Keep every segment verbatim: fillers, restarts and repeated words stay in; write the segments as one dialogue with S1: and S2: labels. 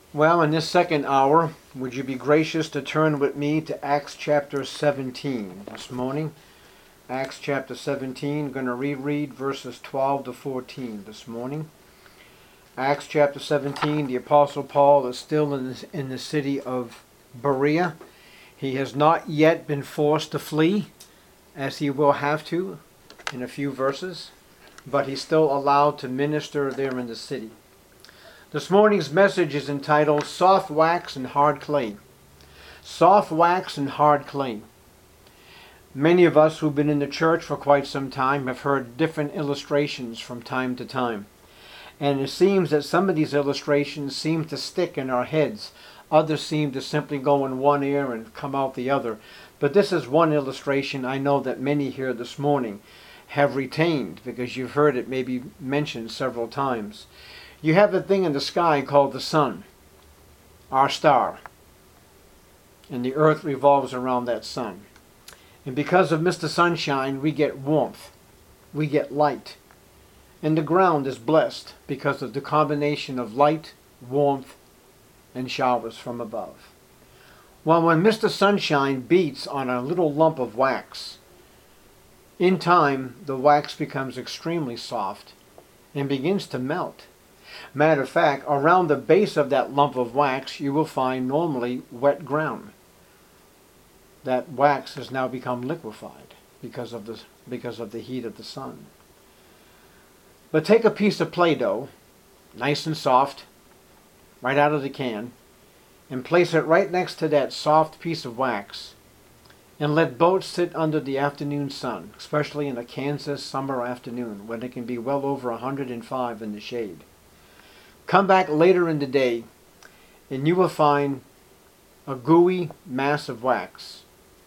S1: Well, in this second hour, would you be gracious to turn with me to Acts chapter seventeen this morning? Acts chapter seventeen, going to reread verses twelve to fourteen this morning. Acts chapter seventeen, the Apostle Paul is still in the, in the city of Berea. He has not yet been forced to flee, as he will have to in a few verses, but he's still allowed to minister there in the city. This morning's message is entitled Soft Wax and Hard Clay. Soft wax and hard clay. Many of us who've been in the church for quite some time have heard different illustrations from time to time. And it seems that some of these illustrations seem to stick in our heads. Others seem to simply go in one ear and come out the other. But this is one illustration I know that many here this morning have retained, because you've heard it maybe mentioned several times. You have a thing in the sky called the sun, our star. And the earth revolves around that sun. And because of Mister Sunshine, we get warmth. We get light. And the ground is blessed because of the combination of light, warmth, and showers from above. Well, when Mister Sunshine beats on a little lump of wax, in time the wax becomes extremely soft and begins to melt. Matter of fact, around the base of that lump of wax you will find normally wet ground. That wax has now become liquefied because of the, because of the heat of the sun. But take a piece of Play-Doh, nice and soft, right out of the can, and place it right next to that soft piece of wax, and let both sit under the afternoon sun, especially in a Kansas summer afternoon when it can be well over one hundred five in the shade. Come back later in the day and you will find a gooey mass of wax.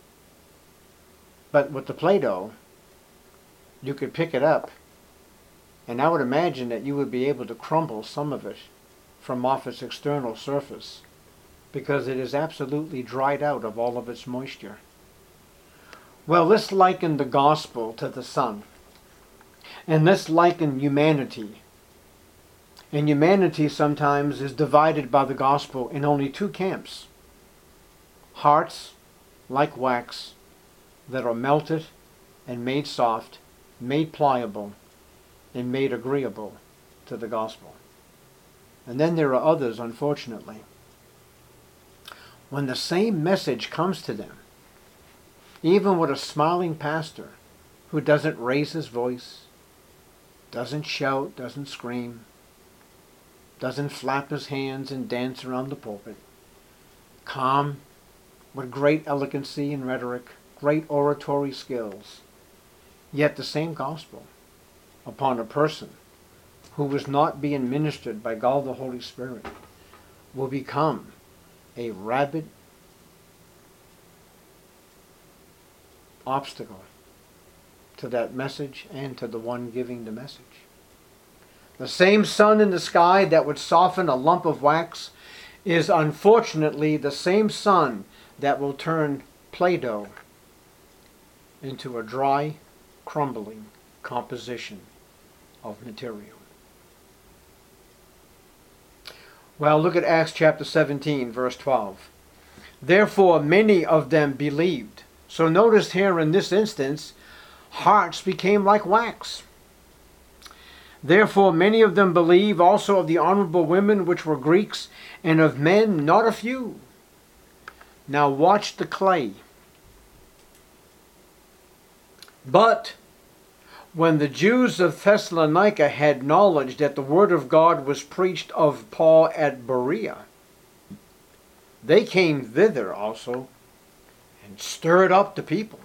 S1: But with the Play-Doh, you could pick it up, and I would imagine that you would be able to crumble some of it from off its external surface, because it is absolutely dried out of all of its moisture. Well, let's liken the gospel to the sun, and let's liken humanity. And humanity sometimes is divided by the gospel in only two camps. Hearts, like wax, that are melted and made soft, made pliable, and made agreeable to the gospel. And then there are others, unfortunately. When the same message comes to them, even with a smiling pastor who doesn't raise his voice, doesn't shout, doesn't scream, doesn't flap his hands and dance around the pulpit, calm, with great elegancy and rhetoric, great oratory skills, yet the same gospel upon a person who was not being ministered by God the Holy Spirit will become a rabid obstacle to that message and to the one giving the message. The same sun in the sky that would soften a lump of wax is unfortunately the same sun that will turn Play-Doh into a dry, crumbling composition of material. Well, look at Acts chapter seventeen, verse twelve. Therefore many of them believed. So notice here in this instance, hearts became like wax. Therefore many of them believe, also of the honorable women which were Greeks, and of men not a few. Now watch the clay. But when the Jews of Thessalonica had knowledge that the word of God was preached of Paul at Berea, they came thither also, and stirred up the people.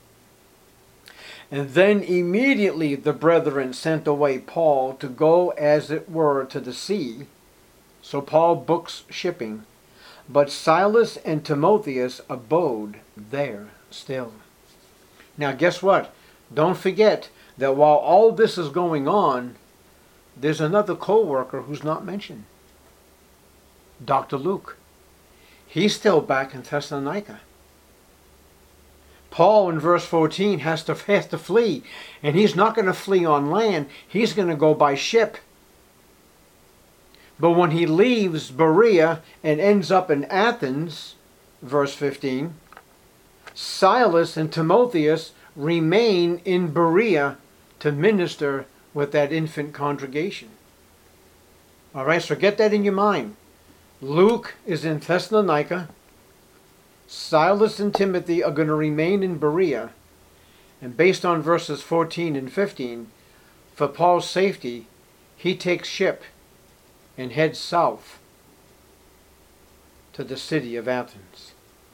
S1: And then immediately the brethren sent away Paul to go as it were to the sea. So Paul books shipping. But Silas and Timotheus abode there still. Now guess what? Don't forget that while all this is going on, there's another co-worker who's not mentioned. Doctor Luke. He's still back in Thessalonica. Paul in verse fourteen has to, has to flee, and he's not going to flee on land. He's going to go by ship. But when he leaves Berea and ends up in Athens, verse fifteen, Silas and Timotheus remain in Berea to minister with that infant congregation. All right, so get that in your mind. Luke is in Thessalonica. Silas and Timothy are going to remain in Berea. And based on verses fourteen and fifteen, for Paul's safety, he takes ship and heads south to the city of Athens.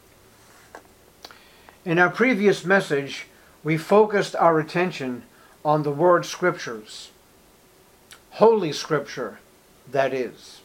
S1: In our previous message, we focused our attention on the word scriptures. Holy Scripture, that is.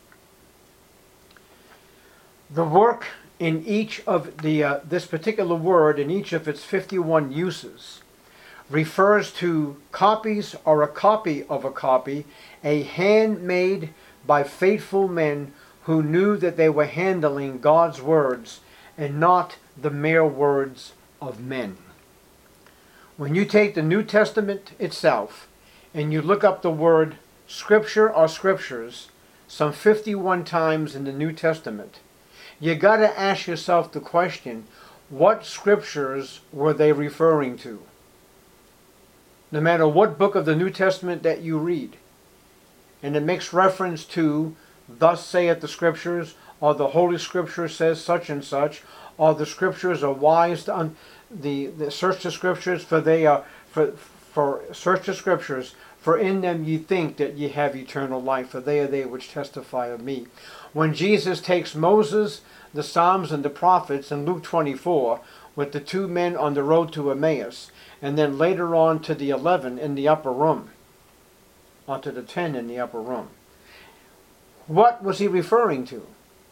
S1: The work in each of the uh, this particular word, in each of its fifty-one uses, refers to copies or a copy of a copy, a handmade by faithful men who knew that they were handling God's words and not the mere words of men. When you take the New Testament itself and you look up the word scripture or scriptures some fifty-one times in the New Testament, you got to ask yourself the question, what scriptures were they referring to? No matter what book of the New Testament that you read, and it makes reference to, thus saith the Scriptures, or the Holy Scripture says such and such, or the Scriptures are wise to un- the, the search the Scriptures, for they are for for search the Scriptures, for in them ye think that ye have eternal life, for they are they which testify of me. When Jesus takes Moses, the Psalms, and the prophets in Luke twenty-four with the two men on the road to Emmaus, and then later on to the eleven in the upper room, or to the ten in the upper room, what was he referring to?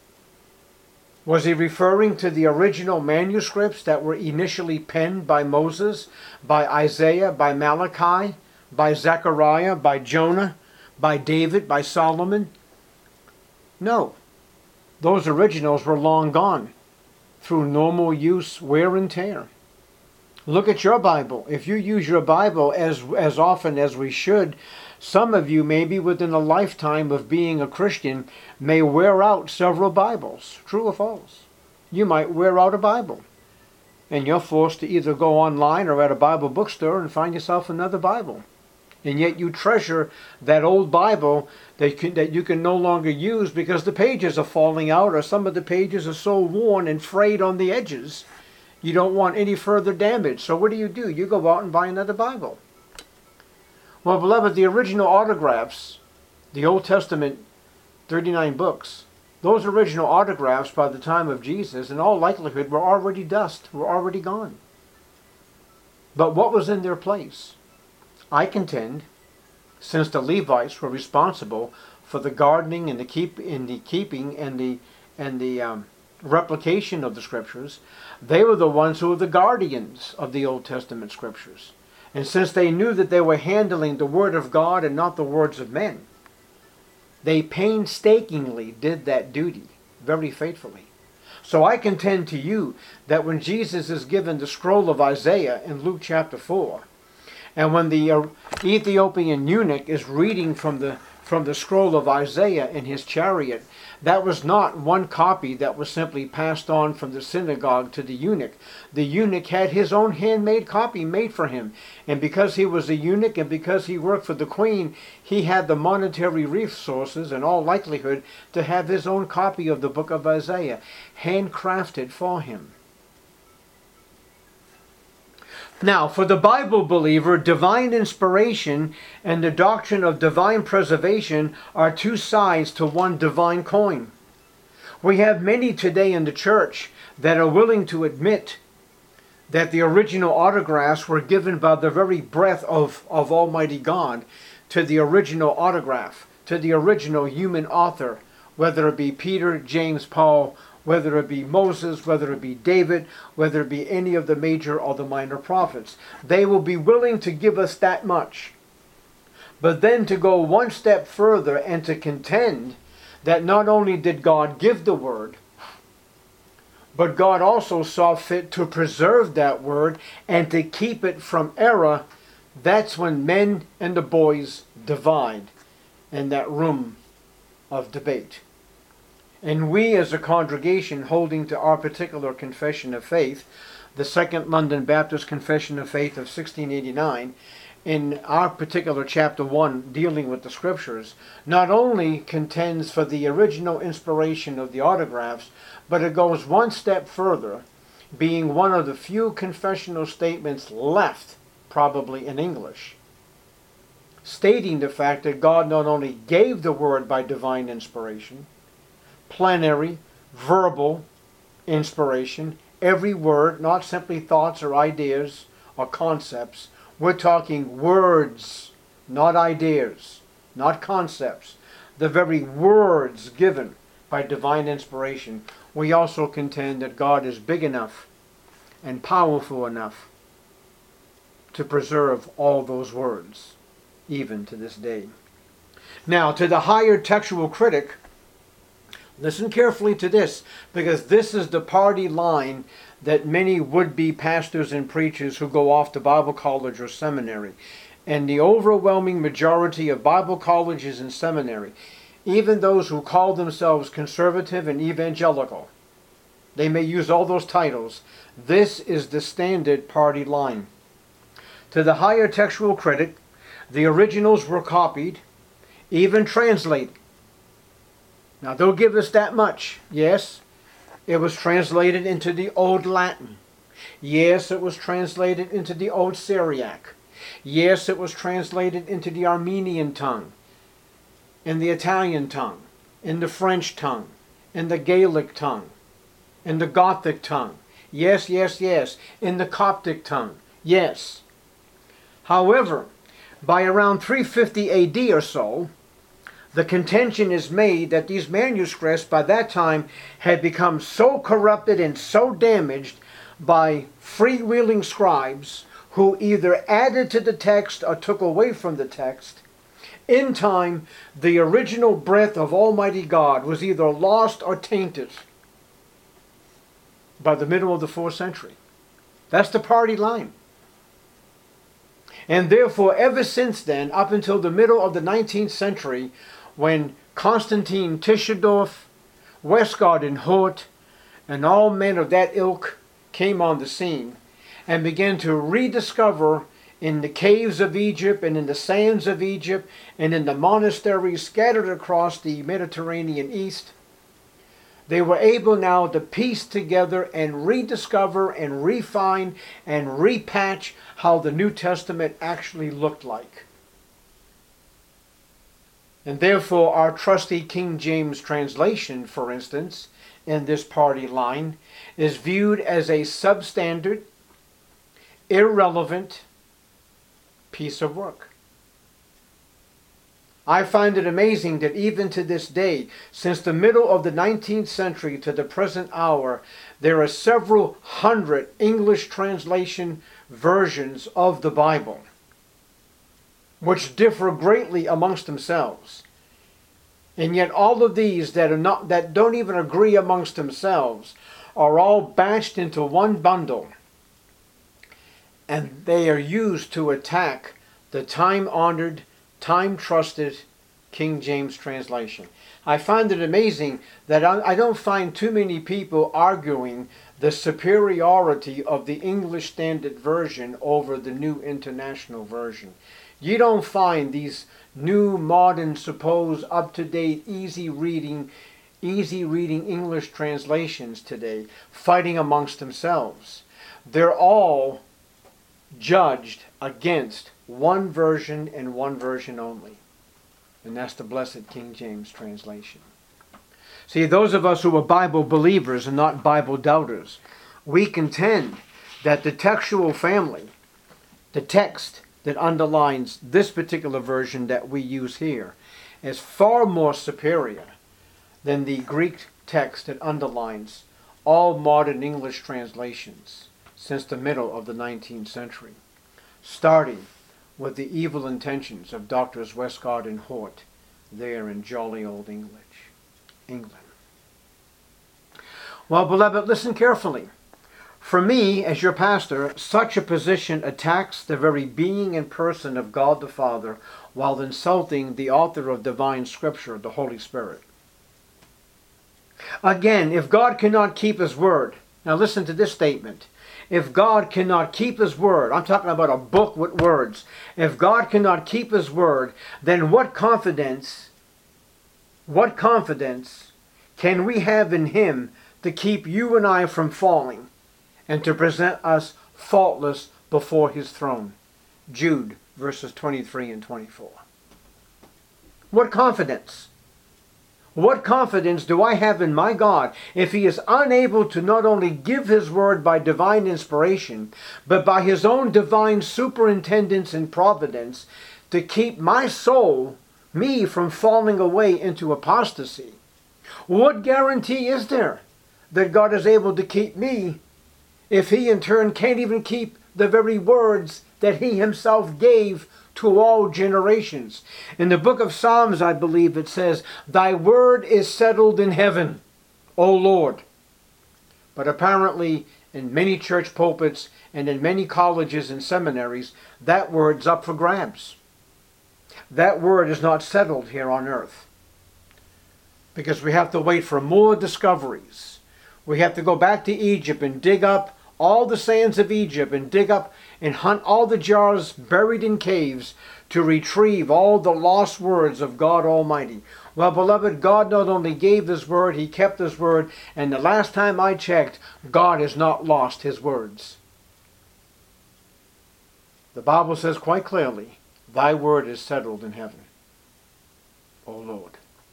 S1: Was he referring to the original manuscripts that were initially penned by Moses, by Isaiah, by Malachi, by Zechariah, by Jonah, by David, by Solomon? No. Those originals were long gone through normal use, wear and tear. Look at your Bible. If you use your Bible as, as often as we should, some of you, maybe within a lifetime of being a Christian, may wear out several Bibles. True or false? You might wear out a Bible. And you're forced to either go online or at a Bible bookstore and find yourself another Bible. And yet you treasure that old Bible that you, can, that you can no longer use because the pages are falling out, or some of the pages are so worn and frayed on the edges, you don't want any further damage. So what do you do? You go out and buy another Bible. Well, beloved, the original autographs, the Old Testament, thirty-nine books, those original autographs by the time of Jesus, in all likelihood, were already dust, were already gone. But what was in their place? I contend, since the Levites were responsible for the gardening and the keep in the keeping and the and the um, replication of the Scriptures, they were the ones who were the guardians of the Old Testament Scriptures. And since they knew that they were handling the Word of God and not the words of men, they painstakingly did that duty very faithfully. So I contend to you that when Jesus is given the scroll of Isaiah in Luke chapter four, and when the uh, Ethiopian eunuch is reading from the from the scroll of Isaiah in his chariot, that was not one copy that was simply passed on from the synagogue to the eunuch. The eunuch had his own handmade copy made for him. And because he was a eunuch and because he worked for the queen, he had the monetary resources, in all likelihood, to have his own copy of the book of Isaiah, handcrafted for him. Now, for the Bible believer, divine inspiration and the doctrine of divine preservation are two sides to one divine coin. We have many today in the church that are willing to admit that the original autographs were given by the very breath of, of Almighty God to the original autograph, to the original human author, whether it be Peter, James, Paul, whether it be Moses, whether it be David, whether it be any of the major or the minor prophets. They will be willing to give us that much. But then to go one step further and to contend that not only did God give the word, but God also saw fit to preserve that word and to keep it from error, that's when men and the boys divide in that room of debate. And we as a congregation holding to our particular confession of faith, the Second London Baptist Confession of Faith of sixteen eighty-nine, in our particular chapter one dealing with the scriptures, not only contends for the original inspiration of the autographs, but it goes one step further, being one of the few confessional statements left, probably in English, stating the fact that God not only gave the word by divine inspiration, plenary, verbal inspiration, every word, not simply thoughts or ideas or concepts. We're talking words, not ideas, not concepts. The very words given by divine inspiration. We also contend that God is big enough and powerful enough to preserve all those words, even to this day. Now, to the higher textual critic, listen carefully to this, because this is the party line that many would-be pastors and preachers who go off to Bible college or seminary. And the overwhelming majority of Bible colleges and seminary, even those who call themselves conservative and evangelical, they may use all those titles, this is the standard party line. To the higher textual critic, the originals were copied, even translated. Now they'll give us that much. Yes, it was translated into the Old Latin. Yes, it was translated into the Old Syriac. Yes, it was translated into the Armenian tongue, in the Italian tongue, in the French tongue, in the Gaelic tongue, in the Gothic tongue. Yes, yes, yes. In the Coptic tongue. Yes. However, by around three fifty A D or so, the contention is made that these manuscripts by that time had become so corrupted and so damaged by freewheeling scribes who either added to the text or took away from the text. In time, the original breath of Almighty God was either lost or tainted by the middle of the fourth century. That's the party line. And therefore, ever since then, up until the middle of the nineteenth century, when Constantine Tischendorf, Westcott and Hort, and all men of that ilk came on the scene and began to rediscover in the caves of Egypt and in the sands of Egypt and in the monasteries scattered across the Mediterranean East, they were able now to piece together and rediscover and refine and repatch how the New Testament actually looked like. And therefore our trusty King James translation, for instance, in this party line, is viewed as a substandard, irrelevant piece of work. I find it amazing that even to this day, since the middle of the nineteenth century to the present hour, there are several hundred English translation versions of the Bible, which differ greatly amongst themselves. And yet all of these that are not that don't even agree amongst themselves are all batched into one bundle, and they are used to attack the time-honored, time-trusted King James translation. I find it amazing that I don't find too many people arguing the superiority of the English Standard Version over the New International Version. You don't find these new, modern, supposed, up-to-date, easy-reading, easy-reading English translations today fighting amongst themselves. They're all judged against one version and one version only. And that's the blessed King James translation. See, those of us who are Bible believers and not Bible doubters, we contend that the textual family, the text that underlines this particular version that we use here, is far more superior than the Greek text that underlines all modern English translations since the middle of the nineteenth century, starting with the evil intentions of Doctors Westcott and Hort there in jolly old English, England. Well, beloved, listen carefully. For me, as your pastor, such a position attacks the very being and person of God the Father while insulting the author of divine scripture, the Holy Spirit. Again, if God cannot keep his word, now listen to this statement. If God cannot keep his word, I'm talking about a book with words. If God cannot keep his word, then what confidence, what confidence can we have in him to keep you and I from falling and to present us faultless before his throne? Jude, verses twenty-three and twenty-four. What confidence? What confidence do I have in my God if he is unable to not only give his word by divine inspiration, but by his own divine superintendence and providence to keep my soul, me, from falling away into apostasy? What guarantee is there that God is able to keep me if he in turn can't even keep the very words that he himself gave to all generations? In the book of Psalms, I believe it says, "Thy word is settled in heaven, O Lord." But apparently in many church pulpits and in many colleges and seminaries, that word's up for grabs. That word is not settled here on earth. Because we have to wait for more discoveries. We have to go back to Egypt and dig up all the sands of Egypt and dig up and hunt all the jars buried in caves to retrieve all the lost words of God Almighty. Well, beloved, God not only gave his word, he kept his word, and the last time I checked, God has not lost his words. The Bible says quite clearly, "Thy word is settled in heaven, O Lord."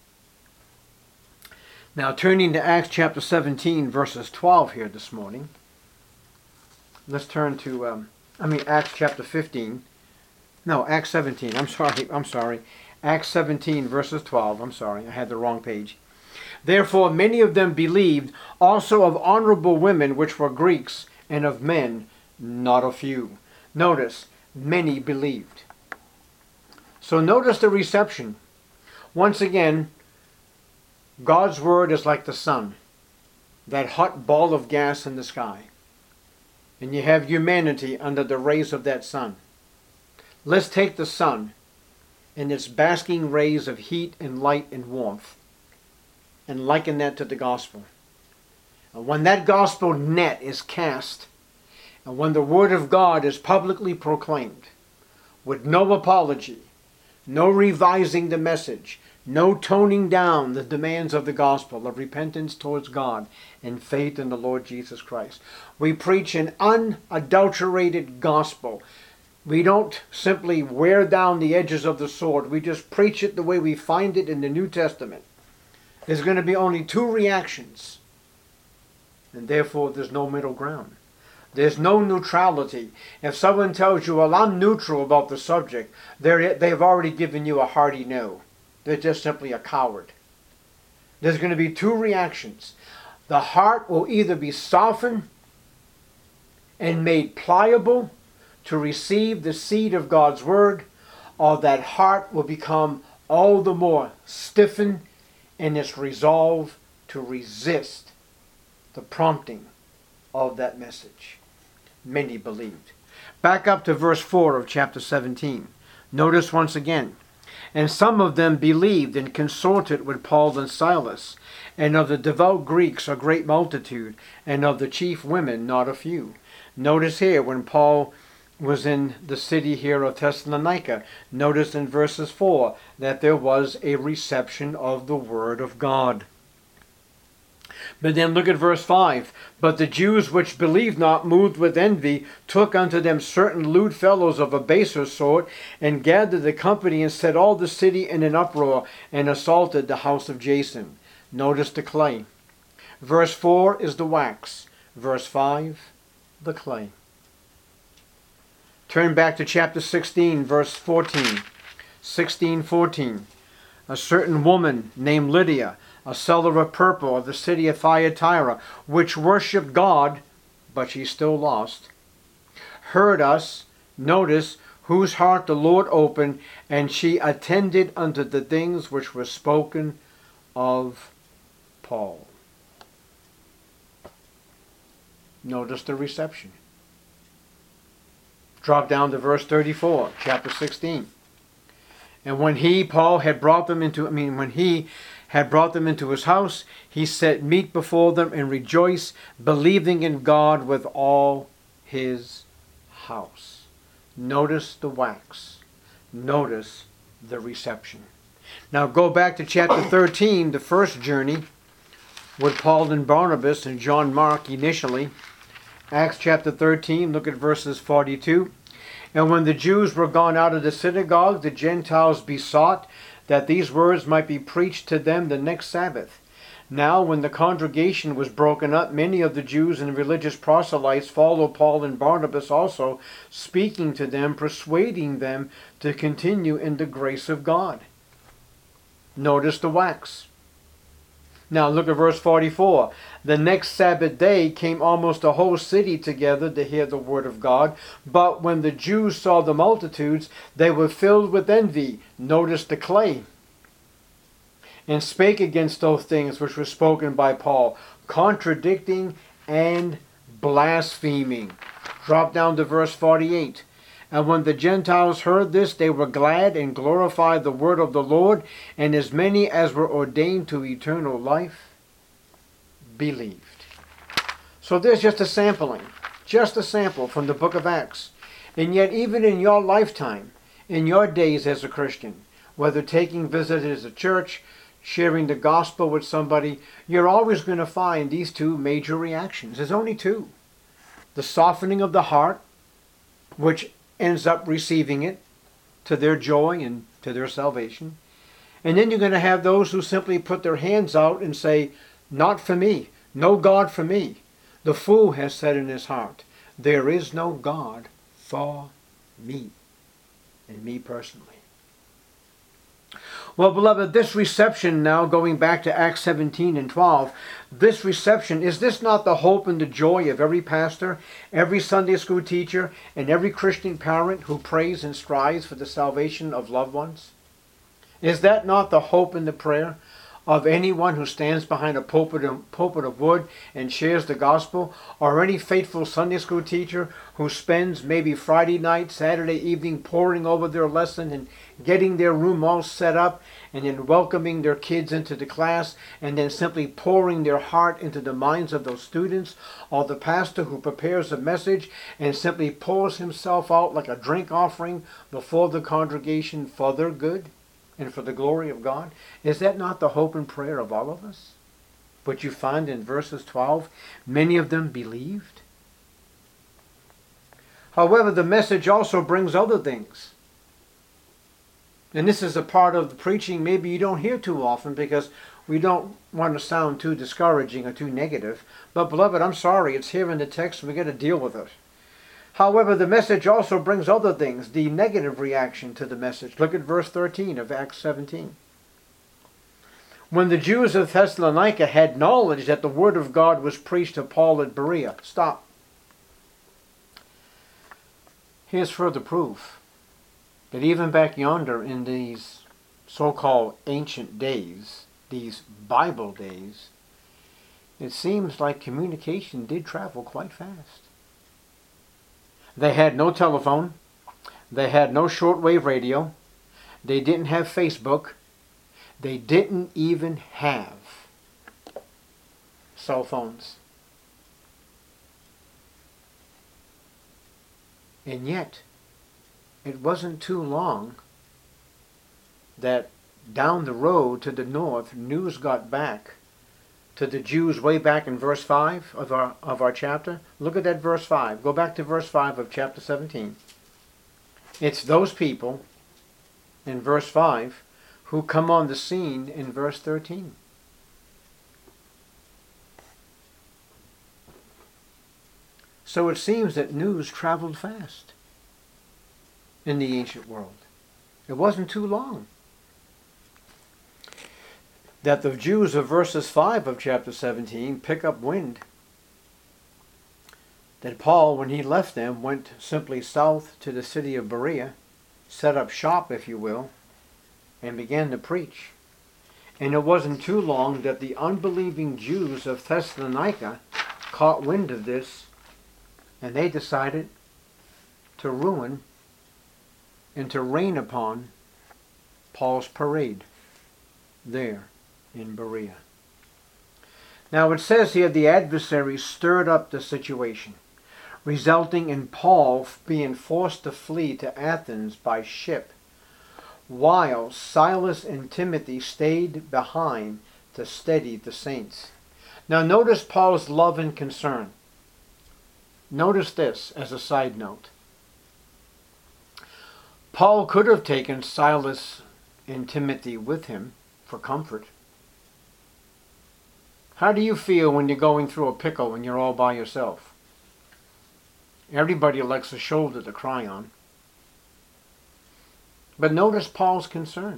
S1: Now turning to Acts chapter seventeen, verses twelve here this morning. Let's turn to, um, I mean, Acts chapter fifteen. No, Acts seventeen. I'm sorry. I'm sorry. Acts seventeen, verses twelve. I'm sorry. I had the wrong page. "Therefore many of them believed, also of honorable women which were Greeks, and of men not a few." Notice, many believed. So notice the reception. Once again, God's word is like the sun, that hot ball of gas in the sky. And you have humanity under the rays of that sun. Let's take the sun and its basking rays of heat and light and warmth and liken that to the gospel. And when that gospel net is cast, and when the word of God is publicly proclaimed, with no apology, no revising the message, no toning down the demands of the gospel of repentance towards God and faith in the Lord Jesus Christ. We preach an unadulterated gospel. We don't simply wear down the edges of the sword. We just preach it the way we find it in the New Testament. There's going to be only two reactions, and therefore there's no middle ground. There's no neutrality. If someone tells you, "Well, I'm neutral about the subject," they're, they've already given you a hearty no. They're just simply a coward. There's going to be two reactions. The heart will either be softened and made pliable to receive the seed of God's word, or that heart will become all the more stiffened in its resolve to resist the prompting of that message. Many believed. Back up to verse four of chapter seventeen. Notice once again, "And some of them believed and consorted with Paul and Silas, and of the devout Greeks a great multitude, and of the chief women not a few." Notice here when Paul was in the city here of Thessalonica, notice in verses four that there was a reception of the word of God. But then look at verse five. "But the Jews which believed not, moved with envy, took unto them certain lewd fellows of a baser sort, and gathered the company, and set all the city in an uproar, and assaulted the house of Jason." Notice the clay. Verse four is the wax. Verse five, the clay. Turn back to chapter sixteen, verse fourteen. sixteen fourteen. "A certain woman named Lydia, a seller of purple of the city of Thyatira, which worshipped God," but she's still lost, "heard us," notice, "whose heart the Lord opened, and she attended unto the things which were spoken of Paul." Notice the reception. Drop down to verse thirty-four, chapter sixteen. And when he, Paul, had brought them into, I mean, when he had brought them into his house, he set meat before them and rejoiced, believing in God with all his house. Notice the wax. Notice the reception. Now go back to chapter thirteen, the first journey with Paul and Barnabas and John Mark initially. Acts chapter thirteen, look at verses forty-two. And when the Jews were gone out of the synagogue, the Gentiles besought that these words might be preached to them the next Sabbath. Now when the congregation was broken up, many of the Jews and religious proselytes followed Paul and Barnabas also, speaking to them, persuading them to continue in the grace of God. Notice the wax. Now look at verse forty-four. The next Sabbath day came almost a whole city together to hear the word of God. But when the Jews saw the multitudes, they were filled with envy. Notice the clay. And spake against those things which were spoken by Paul, contradicting and blaspheming. Drop down to verse forty-eight. And when the Gentiles heard this, they were glad and glorified the word of the Lord, and as many as were ordained to eternal life believed. So there's just a sampling, just a sample from the book of Acts. And yet even in your lifetime, in your days as a Christian, whether taking visitors at church, sharing the gospel with somebody, you're always going to find these two major reactions. There's only two. The softening of the heart, which ends up receiving it to their joy and to their salvation. And then you're going to have those who simply put their hands out and say, not for me, no God for me. The fool has said in his heart, there is no God for me, and me personally. Well, beloved, this reception now, going back to Acts seventeen and twelve, this reception, is this not the hope and the joy of every pastor, every Sunday school teacher, and every Christian parent who prays and strives for the salvation of loved ones? Is that not the hope and the prayer of anyone who stands behind a pulpit of, pulpit of wood and shares the gospel, or any faithful Sunday school teacher who spends maybe Friday night, Saturday evening poring over their lesson and getting their room all set up, and then welcoming their kids into the class, and then simply pouring their heart into the minds of those students, or the pastor who prepares a message and simply pours himself out like a drink offering before the congregation for their good and for the glory of God? Is that not the hope and prayer of all of us? But you find in verses twelve, many of them believed. However, the message also brings other things. And this is a part of the preaching maybe you don't hear too often, because we don't want to sound too discouraging or too negative. But beloved, I'm sorry, it's here in the text and we've got to deal with it. However, the message also brings other things, the negative reaction to the message. Look at verse thirteen of Acts seventeen. When the Jews of Thessalonica had knowledge that the word of God was preached to Paul at Berea. Stop. Here's further proof that even back yonder in these so-called ancient days, these Bible days, it seems like communication did travel quite fast. They had no telephone. They had no shortwave radio. They didn't have Facebook. They didn't even have cell phones. And yet, it wasn't too long that down the road to the north, news got back to the Jews way back in verse five of our, of our chapter. Look at that verse five. Go back to verse five of chapter seventeen. It's those people in verse five who come on the scene in verse thirteen. So it seems that news traveled fast in the ancient world. It wasn't too long that the Jews of verses five of chapter seventeen pick up wind that Paul, when he left them, went simply south to the city of Berea, set up shop, if you will, and began to preach. And it wasn't too long that the unbelieving Jews of Thessalonica caught wind of this And they decided to ruin and to rain upon Paul's parade there in Berea. Now it says here the adversary stirred up the situation, resulting in Paul being forced to flee to Athens by ship, while Silas and Timothy stayed behind to steady the saints. Now notice Paul's love and concern. Notice this as a side note. Paul could have taken Silas and Timothy with him for comfort. How do you feel when you're going through a pickle and you're all by yourself? Everybody likes a shoulder to cry on. But notice Paul's concern.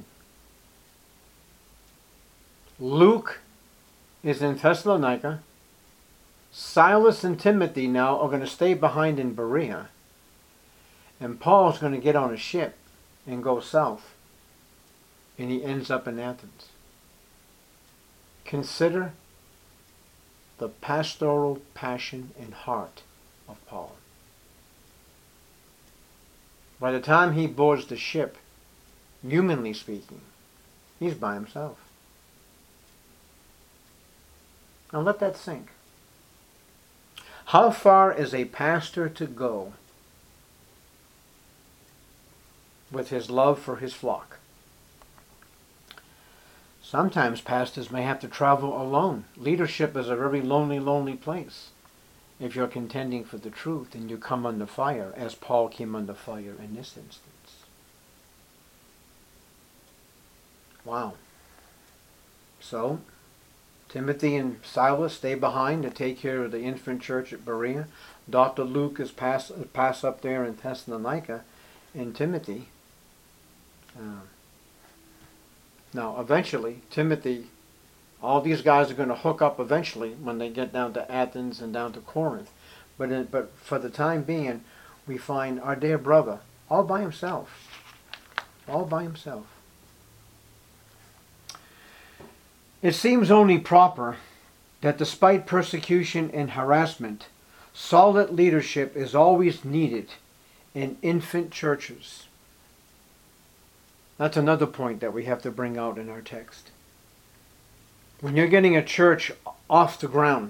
S1: Luke is in Thessalonica. Silas and Timothy now are going to stay behind in Berea. And Paul's going to get on a ship and go south. And he ends up in Athens. Consider the pastoral passion and heart of Paul. By the time he boards the ship, humanly speaking, he's by himself. Now let that sink. How far is a pastor to go with his love for his flock? Sometimes pastors may have to travel alone. Leadership is a very lonely, lonely place if you're contending for the truth and you come under fire, as Paul came under fire in this instance. Wow. So, Timothy and Silas stay behind to take care of the infant church at Berea. Doctor Luke is pass, pass up there in Thessalonica, and Timothy. Uh, now, eventually, Timothy, all these guys are going to hook up eventually when they get down to Athens and down to Corinth. But, in, but for the time being, we find our dear brother all by himself. All by himself. It seems only proper that despite persecution and harassment, solid leadership is always needed in infant churches. That's another point that we have to bring out in our text. When you're getting a church off the ground,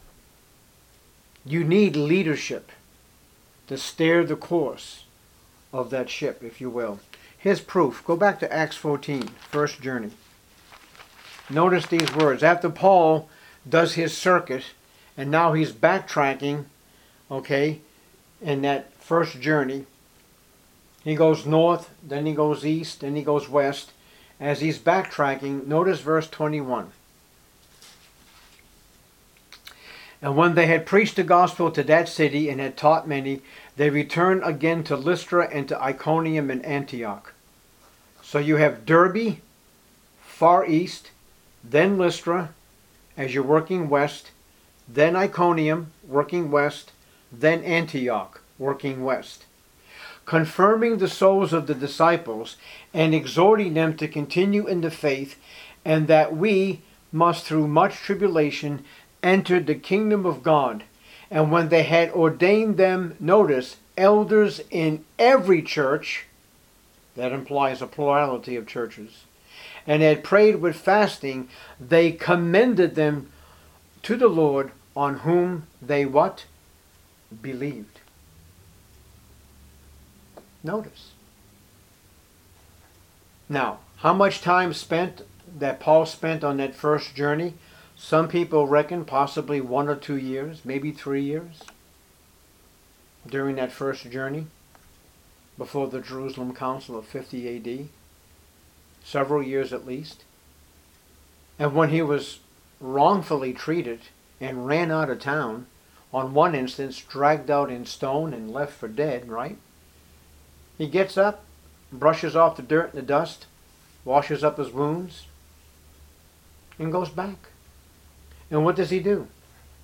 S1: you need leadership to steer the course of that ship, if you will. Here's proof. Go back to Acts fourteen, first journey. Notice these words. After Paul does his circuit, and now he's backtracking, okay, in that first journey. He goes north, then he goes east, then he goes west. As he's backtracking, notice verse twenty-one. And when they had preached the gospel to that city and had taught many, they returned again to Lystra and to Iconium and Antioch. So you have Derbe, far east, then Lystra, as you're working west, then Iconium, working west, then Antioch, working west, confirming the souls of the disciples and exhorting them to continue in the faith, and that we must through much tribulation enter the kingdom of God. And when they had ordained them, notice, elders in every church, that implies a plurality of churches, and had prayed with fasting, they commended them to the Lord, on whom they what? Believed. Notice. Now, how much time spent that Paul spent on that first journey? Some people reckon possibly one or two years, maybe three years, during that first journey, before the Jerusalem Council of fifty A D. Several years at least. And when he was wrongfully treated and ran out of town, on one instance dragged out in stone and left for dead, right? He gets up, brushes off the dirt and the dust, washes up his wounds, and goes back. And what does he do?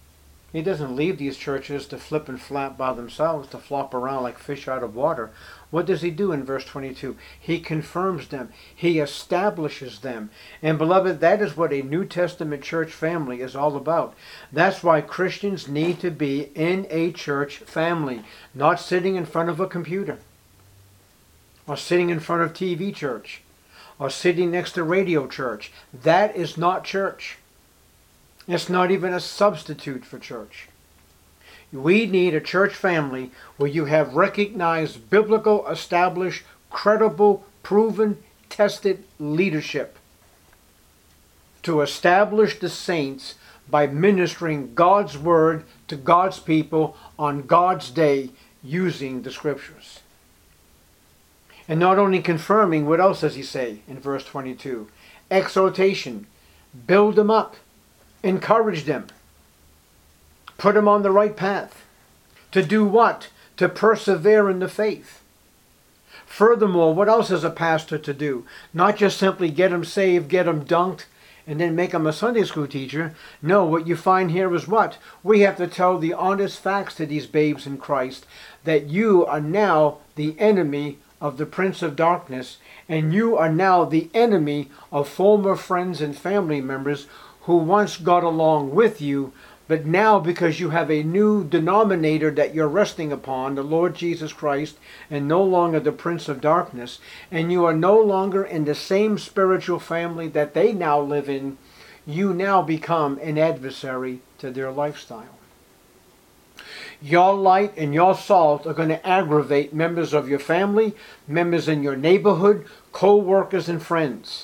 S1: He doesn't leave these churches to flip and flap by themselves, to flop around like fish out of water. What does he do in verse twenty-two? He confirms them. He establishes them. And beloved, that is what a New Testament church family is all about. That's why Christians need to be in a church family, not sitting in front of a computer, or sitting in front of T V church, or sitting next to radio church. That is not church. It's not even a substitute for church. We need a church family where you have recognized, biblical, established, credible, proven, tested leadership to establish the saints by ministering God's word to God's people on God's day using the scriptures. And not only confirming, what else does he say in verse twenty-two? Exhortation. Build them up. Encourage them. Put them on the right path. To do what? To persevere in the faith. Furthermore, what else is a pastor to do? Not just simply get them saved, get them dunked, and then make them a Sunday school teacher. No, what you find here is what? We have to tell the honest facts to these babes in Christ, that you are now the enemy of the Prince of Darkness, and you are now the enemy of former friends and family members who once got along with you, but now because you have a new denominator that you're resting upon, the Lord Jesus Christ, and no longer the Prince of Darkness, and you are no longer in the same spiritual family that they now live in, you now become an adversary to their lifestyle. Your light and your salt are going to aggravate members of your family, members in your neighborhood, co-workers and friends.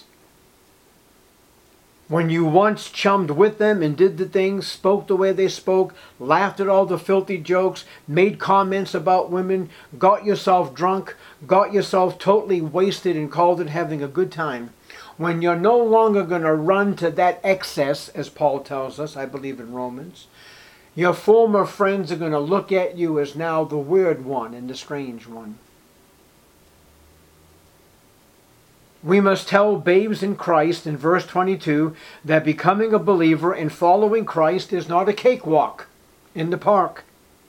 S1: When you once chummed with them and did the things, spoke the way they spoke, laughed at all the filthy jokes, made comments about women, got yourself drunk, got yourself totally wasted and called it having a good time. When you're no longer going to run to that excess, as Paul tells us, I believe in Romans, your former friends are going to look at you as now the weird one and the strange one. We must tell babes in Christ in verse twenty-two that becoming a believer and following Christ is not a cakewalk in the park.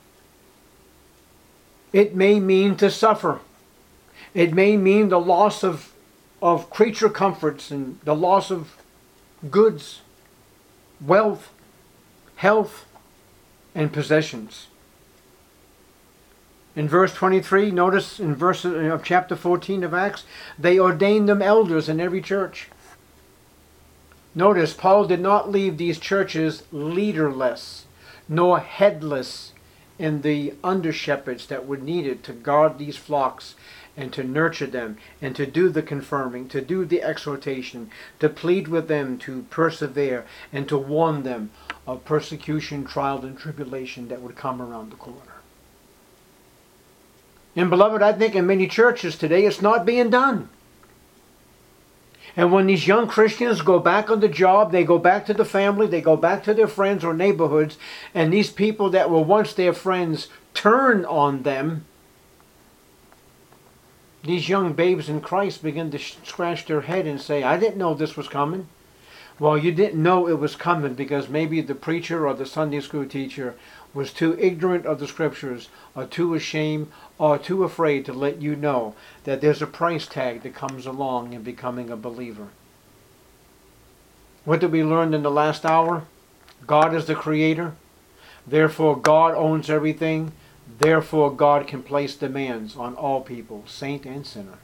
S1: It may mean to suffer. It may mean the loss of, of creature comforts and the loss of goods, wealth, health, and possessions. In verse twenty-three, notice in verse of chapter fourteen of Acts, they ordained them elders in every church. Notice, Paul did not leave these churches leaderless, nor headless in the under-shepherds that were needed to guard these flocks and to nurture them and to do the confirming, to do the exhortation, to plead with them to persevere and to warn them of persecution, trial, and tribulation that would come around the corner. And beloved, I think in many churches today it's not being done. And when these young Christians go back on the job, they go back to the family, they go back to their friends or neighborhoods, and these people that were once their friends turn on them, these young babes in Christ begin to scratch their head and say, I didn't know this was coming. Well, you didn't know it was coming because maybe the preacher or the Sunday school teacher was too ignorant of the scriptures or too ashamed or too afraid to let you know that there's a price tag that comes along in becoming a believer. What did we learn in the last hour? God is the creator. Therefore, God owns everything. Therefore, God can place demands on all people, saint and sinner.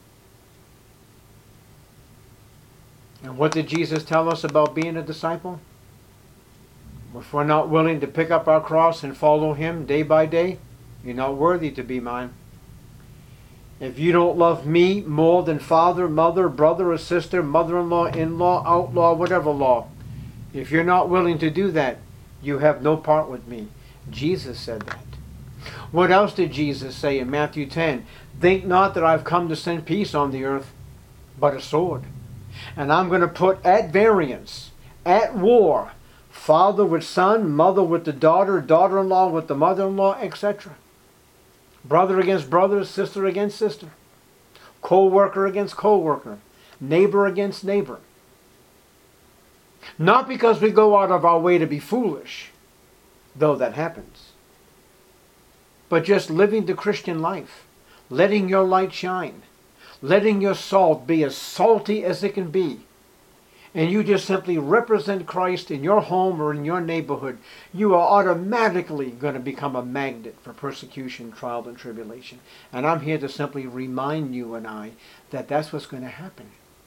S1: And what did Jesus tell us about being a disciple? If we're not willing to pick up our cross and follow Him day by day, you're not worthy to be mine. If you don't love me more than father, mother, brother or sister, mother-in-law, in-law, outlaw, whatever law, if you're not willing to do that, you have no part with me. Jesus said that. What else did Jesus say in Matthew ten? Think not that I've come to send peace on the earth, but a sword. And I'm going to put at variance, at war, father with son, mother with the daughter, daughter-in-law with the mother-in-law, et cetera. Brother against brother, sister against sister. Co-worker against co-worker. Neighbor against neighbor. Not because we go out of our way to be foolish, though that happens. But just living the Christian life, letting your light shine, letting your salt be as salty as it can be, and you just simply represent Christ in your home or in your neighborhood, you are automatically going to become a magnet for persecution, trial, and tribulation. And I'm here to simply remind you and I that that's what's going to happen.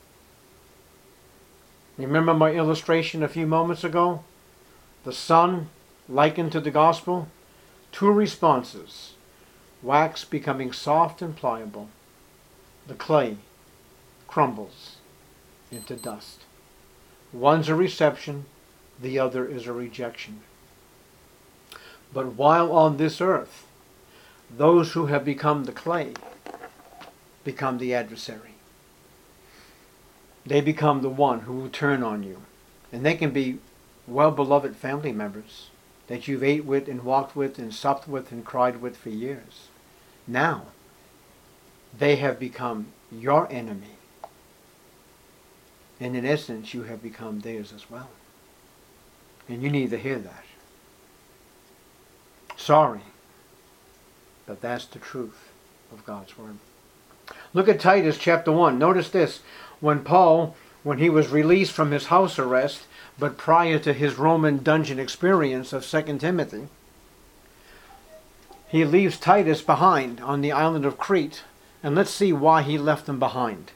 S1: Remember my illustration a few moments ago? The sun likened to the gospel? Two responses. Wax becoming soft and pliable. The clay crumbles into dust. One's a reception, the other is a rejection. But while on this earth, those who have become the clay become the adversary. They become the one who will turn on you. And they can be well-beloved family members that you've ate with and walked with and supped with and cried with for years. Now, they have become your enemy. And in essence, you have become theirs as well. And you need to hear that. Sorry, but that's the truth of God's Word. Look at Titus chapter one. Notice this. When Paul, when he was released from his house arrest, but prior to his Roman dungeon experience of Second Timothy, he leaves Titus behind on the island of Crete. And let's see why he left him behind.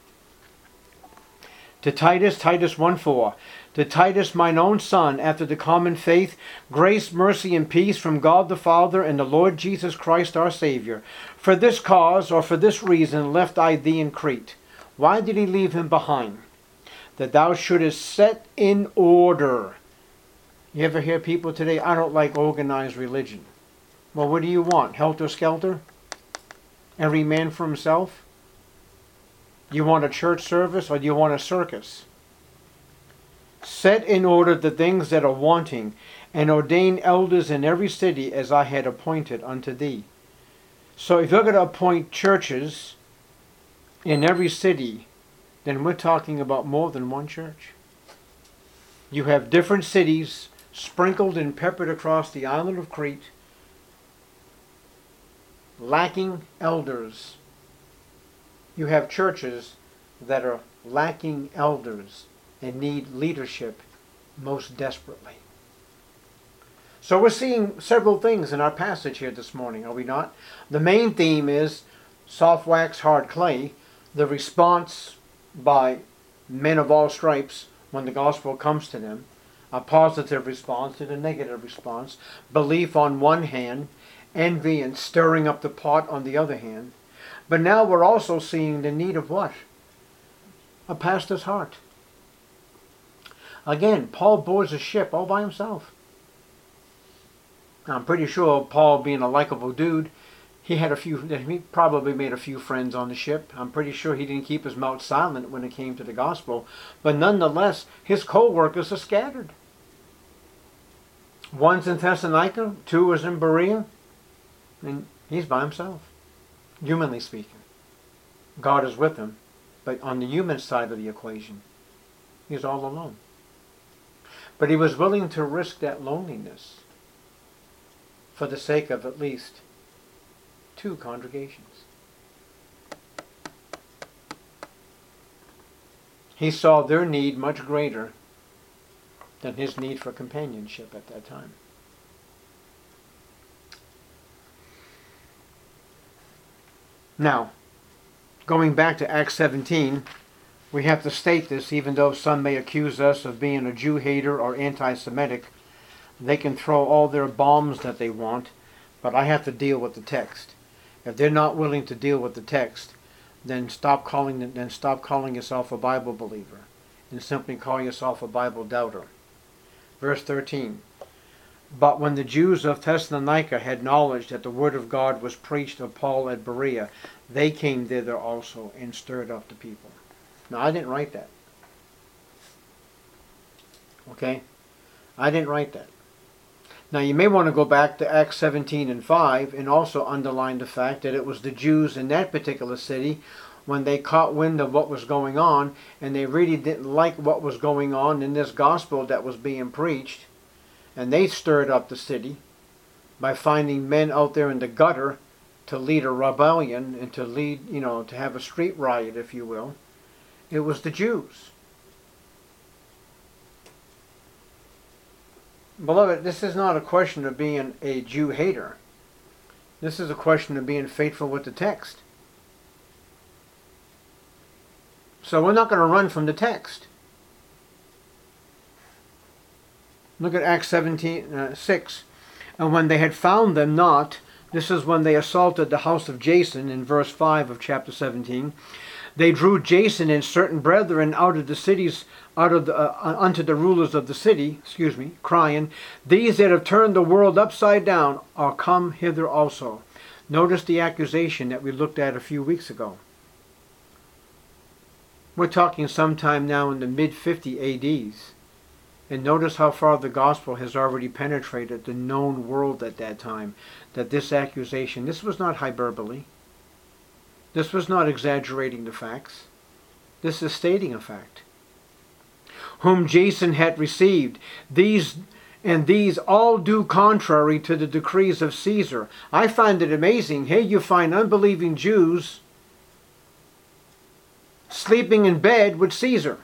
S1: To Titus, Titus one four. To Titus, mine own son, after the common faith, grace, mercy, and peace from God the Father and the Lord Jesus Christ our Savior. For this cause, or for this reason, left I thee in Crete. Why did he leave him behind? That thou shouldest set in order. You ever hear people today, I don't like organized religion. Well, what do you want? Helter-skelter? Every man for himself? You want a church service or do you want a circus? Set in order the things that are wanting, and ordain elders in every city as I had appointed unto thee. So if you're going to appoint churches in every city, then we're talking about more than one church. You have different cities sprinkled and peppered across the island of Crete, lacking elders. You have churches that are lacking elders and need leadership most desperately. So we're seeing several things in our passage here this morning, are we not? The main theme is soft wax, hard clay. The response by men of all stripes when the gospel comes to them. A positive response and a negative response. Belief on one hand, envy and stirring up the pot on the other hand. But now we're also seeing the need of what? A pastor's heart. Again, Paul boards a ship all by himself. Now, I'm pretty sure Paul, being a likable dude, he had a few, he probably made a few friends on the ship. I'm pretty sure he didn't keep his mouth silent when it came to the gospel. But nonetheless, his co-workers are scattered. One's in Thessalonica, two is in Berea, and he's by himself, humanly speaking. God is with him, but on the human side of the equation, he's all alone. But he was willing to risk that loneliness for the sake of at least two congregations. He saw their need much greater than his need for companionship at that time. Now, going back to Acts seventeen, we have to state this, even though some may accuse us of being a Jew hater or anti-Semitic. They can throw all their bombs that they want, but I have to deal with the text. If they're not willing to deal with the text, then stop calling it, then stop calling yourself a Bible believer, and simply call yourself a Bible doubter. Verse thirteen. But when the Jews of Thessalonica had knowledge that the word of God was preached of Paul at Berea, they came thither also and stirred up the people. Now, I didn't write that. Okay? I didn't write that. Now, you may want to go back to Acts seventeen and five and also underline the fact that it was the Jews in that particular city when they caught wind of what was going on and they really didn't like what was going on in this gospel that was being preached, and they stirred up the city. by finding men out there in the gutter to lead a rebellion and to lead, you know, to have a street riot, if you will. It was the Jews. Beloved, this is not a question of being a Jew hater. This is a question of being faithful with the text. So we're not going to run from the text. Look at Acts seventeen, uh, six. And when they had found them not, this is when they assaulted the house of Jason in verse five of chapter seventeen. They drew Jason and certain brethren out of the cities, out of the, uh, unto the rulers of the city, excuse me, crying, these that have turned the world upside down are come hither also. Notice the accusation that we looked at a few weeks ago. We're talking sometime now in the mid fifty A Ds. And notice how far the gospel has already penetrated the known world at that time. That this accusation, this was not hyperbole. This was not exaggerating the facts. This is stating a fact. Whom Jason had received, these and these all do contrary to the decrees of Caesar. I find it amazing. Here you find unbelieving Jews sleeping in bed with Caesar.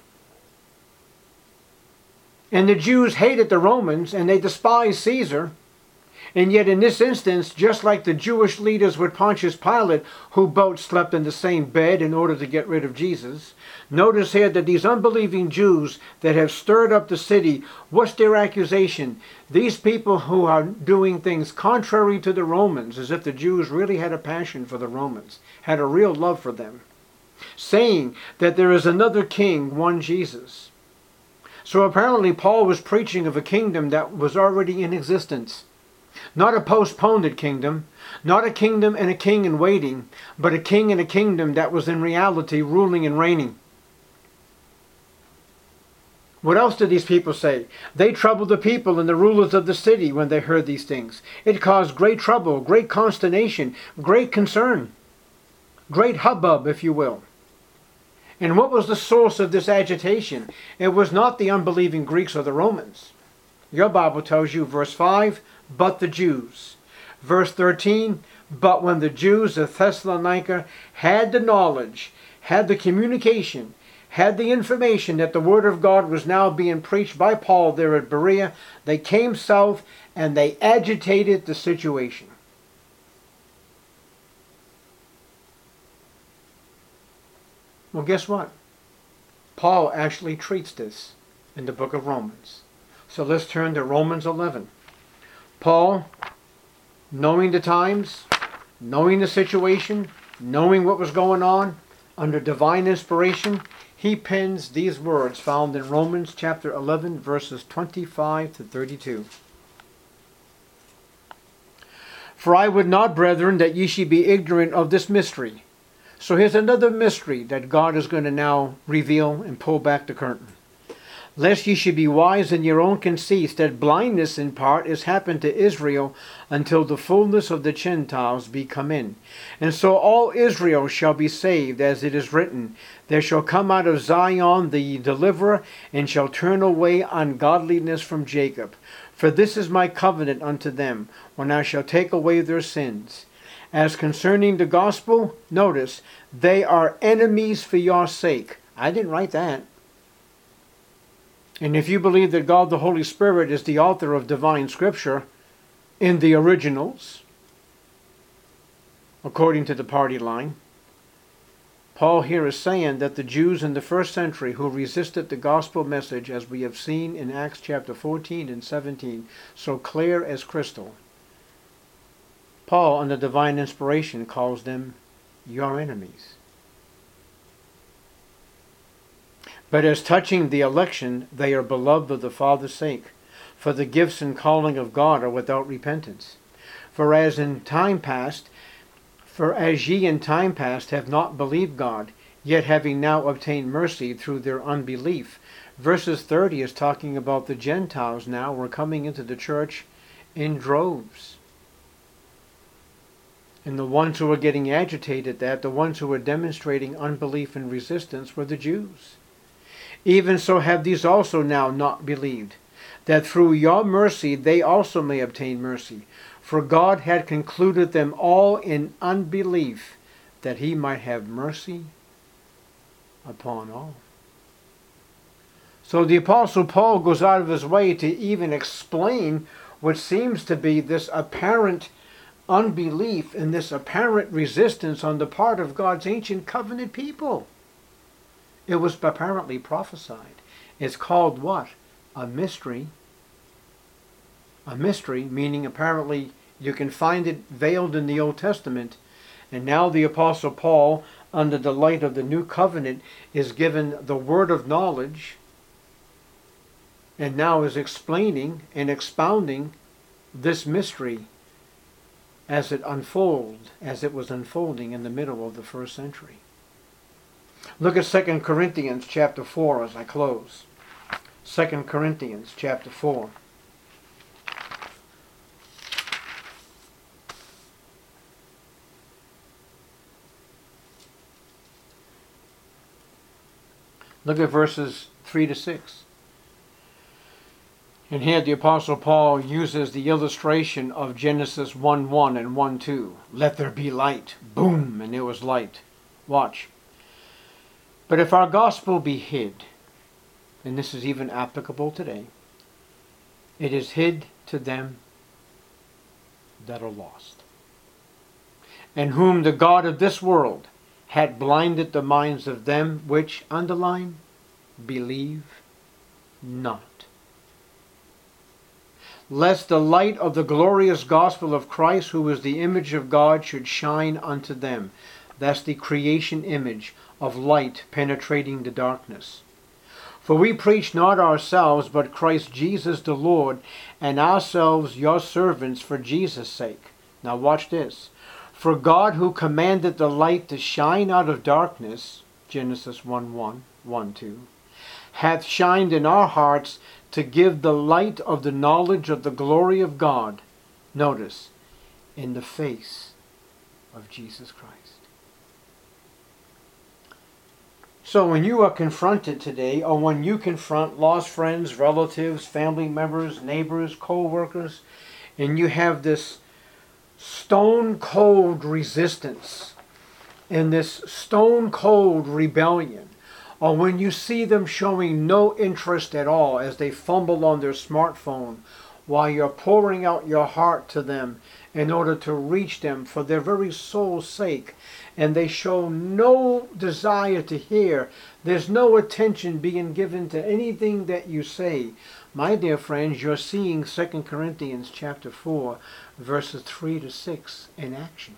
S1: And the Jews hated the Romans and they despised Caesar. And yet in this instance, just like the Jewish leaders with Pontius Pilate, who both slept in the same bed in order to get rid of Jesus, notice here that these unbelieving Jews that have stirred up the city, what's their accusation? These people who are doing things contrary to the Romans, as if the Jews really had a passion for the Romans, had a real love for them, saying that there is another king, one Jesus. So apparently Paul was preaching of a kingdom that was already in existence. Not a postponed kingdom, not a kingdom and a king in waiting, but a king and a kingdom that was in reality ruling and reigning. What else did these people say? They troubled the people and the rulers of the city when they heard these things. It caused great trouble, great consternation, great concern, great hubbub, if you will. And what was the source of this agitation? It was not the unbelieving Greeks or the Romans. Your Bible tells you, verse five, but the Jews. Verse thirteen, but when the Jews of Thessalonica had the knowledge, had the communication, had the information that the word of God was now being preached by Paul there at Berea, they came south and they agitated the situation. Well, guess what? Paul actually treats this in the book of Romans. So let's turn to Romans eleven. Paul, knowing the times, knowing the situation, knowing what was going on, under divine inspiration, he pens these words found in Romans chapter eleven, verses twenty-five to thirty-two. For I would not, brethren, that ye should be ignorant of this mystery. So here's another mystery that God is going to now reveal and pull back the curtain. Lest ye should be wise in your own conceits, that blindness in part is happened to Israel until the fullness of the Gentiles be come in. And so all Israel shall be saved, as it is written, there shall come out of Zion the deliverer, and shall turn away ungodliness from Jacob. For this is my covenant unto them, when I shall take away their sins. As concerning the gospel, notice, they are enemies for your sake. I didn't write that. And if you believe that God the Holy Spirit is the author of divine scripture in the originals, according to the party line, Paul here is saying that the Jews in the first century who resisted the gospel message, as we have seen in Acts chapter fourteen and seventeen, so clear as crystal, Paul, under divine inspiration, calls them your enemies. But as touching the election, they are beloved of the Father's sake, for the gifts and calling of God are without repentance. For as in time past, for as ye in time past have not believed God, yet having now obtained mercy through their unbelief. Verses thirty is talking about the Gentiles now were coming into the church in droves. And the ones who were getting agitated, that the ones who were demonstrating unbelief and resistance, were the Jews. Even so have these also now not believed, that through your mercy they also may obtain mercy. For For God had concluded them all in unbelief, that he might have mercy upon all. So the Apostle Paul goes out of his way to even explain what seems to be this apparent unbelief and this apparent resistance on the part of God's ancient covenant people. It was apparently prophesied. It's called what? A mystery. A mystery, meaning apparently you can find it veiled in the Old Testament. And now the Apostle Paul, under the light of the new covenant, is given the word of knowledge, and now is explaining and expounding this mystery as it unfolds, as it was unfolding in the middle of the first century. Look at Second Corinthians chapter four as I close. Second Corinthians chapter four. Look at verses three to six. And here the Apostle Paul uses the illustration of Genesis one one and one two. Let there be light. Boom, and there was light. Watch. But if our gospel be hid, and this is even applicable today, it is hid to them that are lost, and whom the God of this world had blinded the minds of them which, underline, believe not, lest the light of the glorious gospel of Christ, who is the image of God, should shine unto them. That's the creation image of light penetrating the darkness. For we preach not ourselves, but Christ Jesus the Lord, and ourselves your servants for Jesus' sake. Now watch this. For God, who commanded the light to shine out of darkness, Genesis one one, one two, hath shined in our hearts to give the light of the knowledge of the glory of God, notice, in the face of Jesus Christ. So when you are confronted today, or when you confront lost friends, relatives, family members, neighbors, co-workers, and you have this stone-cold resistance and this stone-cold rebellion, or when you see them showing no interest at all as they fumble on their smartphone while you're pouring out your heart to them in order to reach them for their very soul's sake, and they show no desire to hear, there's no attention being given to anything that you say, my dear friends, you're seeing Second Corinthians chapter four, verses three to six in action.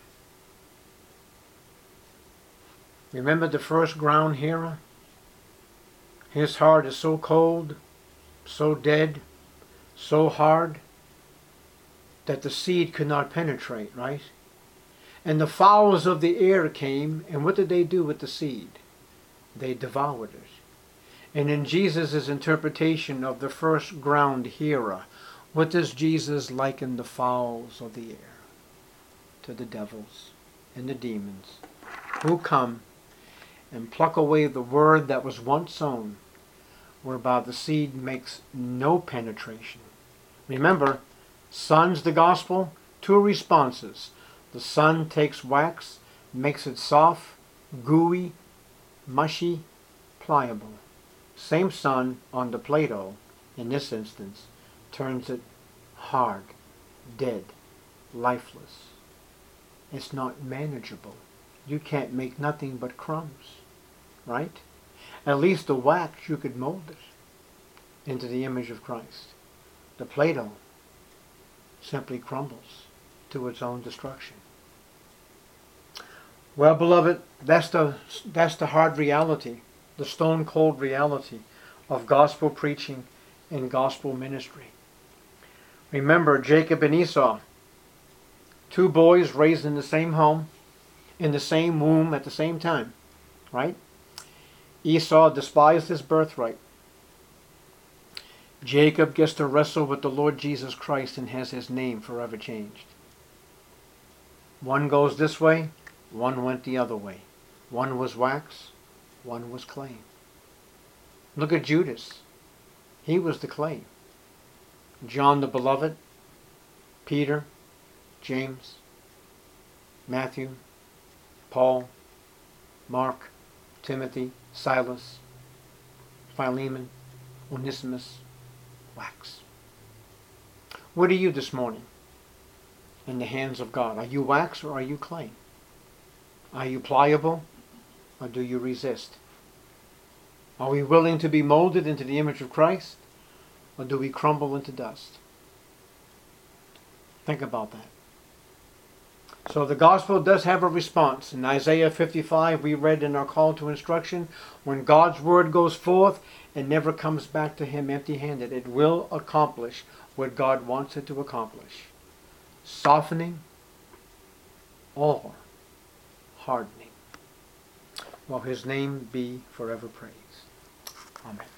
S1: Remember the first ground hearer? His heart is so cold, so dead, so hard, that the seed could not penetrate, right? And the fowls of the air came, and what did they do with the seed? They devoured it. And in Jesus' interpretation of the first ground hearer, what does Jesus liken the fowls of the air? To the devils and the demons, who come and pluck away the word that was once sown, whereby the seed makes no penetration. Remember, son's the gospel, two responses. The son takes wax, makes it soft, gooey, mushy, pliable. Same son on the Play-Doh, in this instance, turns it hard, dead, lifeless. It's not manageable. You can't make nothing but crumbs, right? At least the wax, you could mold it into the image of Christ. The Play-Doh simply crumbles to its own destruction. Well, beloved, that's the, that's the hard reality, the stone-cold reality of gospel preaching and gospel ministry. Remember Jacob and Esau, two boys raised in the same home, in the same womb at the same time, right? Esau despised his birthright. Jacob gets to wrestle with the Lord Jesus Christ and has his name forever changed. One goes this way, one went the other way. One was wax, one was clay. Look at Judas. He was the clay. John the Beloved, Peter, James, Matthew, Paul, Mark, Timothy, Silas, Philemon, Onesimus, wax. What are you this morning in the hands of God? Are you wax or are you clay? Are you pliable or do you resist? Are we willing to be molded into the image of Christ or do we crumble into dust? Think about that. So the gospel does have a response. In Isaiah fifty-five, we read in our call to instruction, when God's word goes forth, it never comes back to him empty-handed. It will accomplish what God wants it to accomplish. Softening or hardening. Well, his name be forever praised. Amen.